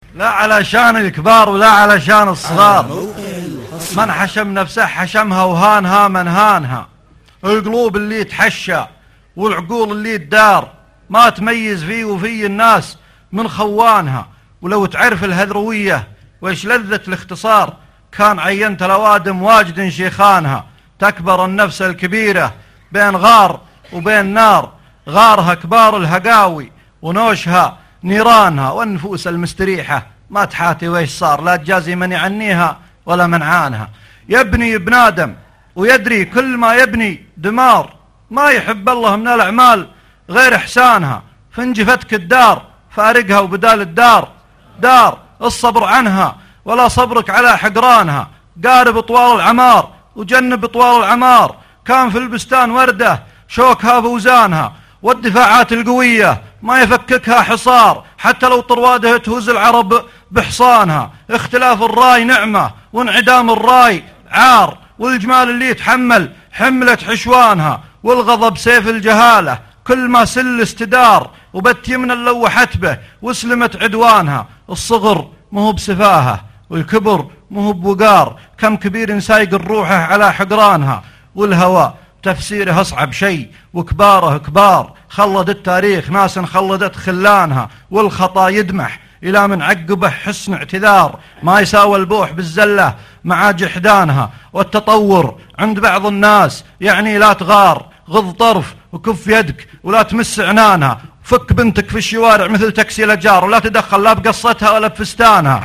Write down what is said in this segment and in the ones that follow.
لا علشان الكبار ولا علشان الصغار. من حشم نفسه حشمها وهانها من هانها. القلوب اللي تحشى والعقول اللي تدار ما تميز فيه وفي الناس من خوانها. ولو تعرف الهذروية وإيش لذة الاختصار كان عينت الأوادم واجد شيخانها. تكبر النفس الكبيرة بين غار وبين نار، غارها كبار الهقاوي ونوشها نيرانها. والنفوس المستريحة ما تحاتي ويش صار، لا تجازي من يعنيها ولا من عانها. يبني ابن آدم ويدري كل ما يبني دمار، ما يحب الله من الأعمال غير إحسانها. فانجفتك الدار فارقها وبدال الدار دار. الصبر عنها ولا صبرك على حقرانها. قارب طوال العمار وجنب طوال العمار. كان في البستان وردة شوكها بوزانها، والدفاعات القوية ما يفككها حصار. حتى لو طروادها تهز العرب بحصانها. اختلاف الراي نعمة وانعدام الراي عار، والجمال اللي يتحمل حملة حشوانها. والغضب سيف الجهالة كل ما سل استدار، وبت يمنا لوحت به واسلمت عدوانها. الصغر مهو بسفاهة والكبر مهو بوقار، كم كبير سايق الروحه على حقرانها. والهوى تفسيره أصعب شيء وكباره كبار، خلد التاريخ ناس خلدت خلانها. والخطا يدمح إلى من عقبه حسن اعتذار، ما يساوى البوح بالزلة مع جحدانها. والتطور عند بعض الناس يعني لا تغار، غض طرف وكف يدك ولا تمس عنانها. فك بنتك في الشوارع مثل تاكسي الأجار، ولا تدخل لا بقصتها ولا بفستانها.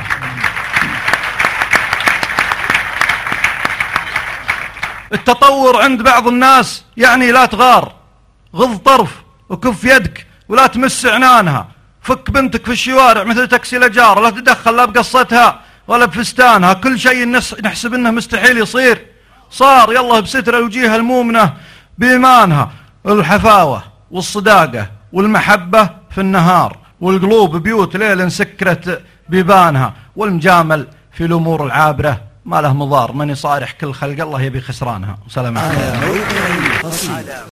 التطور عند بعض الناس يعني لا تغار، غض طرف وكف يدك ولا تمس عنانها. فك بنتك في الشوارع مثل تاكسي الأجار، ولا تدخل لا بقصتها ولا بفستانها. كل شيء نحسب انه مستحيل يصير صار، يلا بستر الوجيه المؤمنة بإيمانها. الحفاوة والصداقة والمحبة في النهار، والقلوب بيوت ليل سكرت بيبانها. والمجامل في الأمور العابرة ما له مضار، من يصارح كل خلق الله يبي خسرانها. وسلام عليكم.